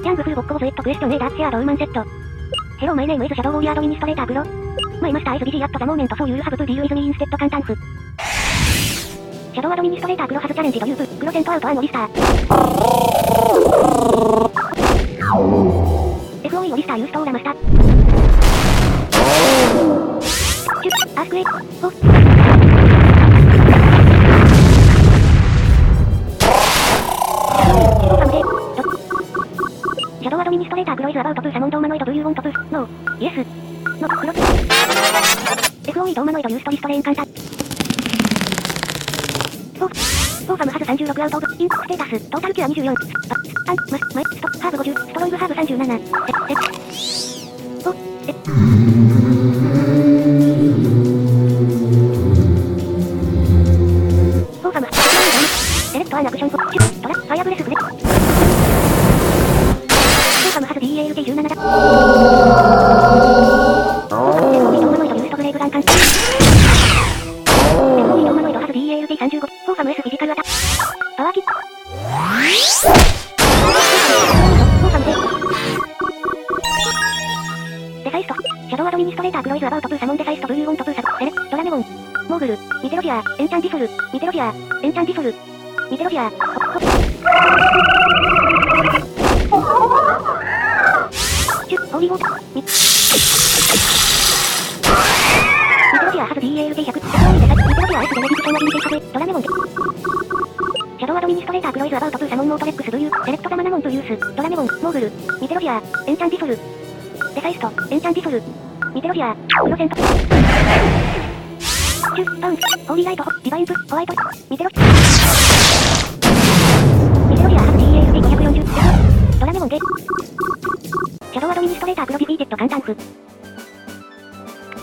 キャングフルボッコボスイットクエスチョンレーダーシェアドウーマンセット。ヘローマイネームイズシャドウウォーリアードミニストレータープロ。マイマスター SBG アットザモーメントソーユールハブトゥディールイズミインステッド簡単フ。シャドウアドミニストレータープロハズチャレンジドユープ。プロセントアウトアンオリスター。FOE オリスターユーストーラマスタ。アースクエイク。オフ。シャドウアドミニストレータープロイズアバウトプーサモンドーマノイドブーユーウォントプーノーイエスノクロFOE ドーマノイドユーストリストレインカンタフォーファムハズ36アウトオブインステータストータルキュア24マイストハーブ50ストロングハーブ37フォーファムセレクトアンアクションフォトラファイアブレスブレフォーファムハズ DEALT17 だFOE ドーマノイドユーストブレイブランカンFOE ドーマノイドハズ DEALT35フォーファム S フィジカルアタパワーキックフォーファムデサイストシャドウアドミニストレータープロイズアバウトプーサモンデサイストブーユーウォントプーサセレドラメモンモーグルミテロジアエンチャンティソルミテロジアエンチャンティソルミテロジアホーリーウォーターミテロジアハズ DEALT100 ミテロジア S デメディクションアビリティカフェドラメモンシャドウアドミニストレータープロイズアバウトプーサモンノートレックスブーユーセレクトザマナモントユースドラメモンモーグルミテロジアエンチャンティソルデサイストエンチャンティソルミテロジアプロセントバウンスホーリーライトディバインプホワイトミテロジアハズ DEALT540 ドラメモンゲシャドウアドミニストレータープロディフィーテッド簡単フ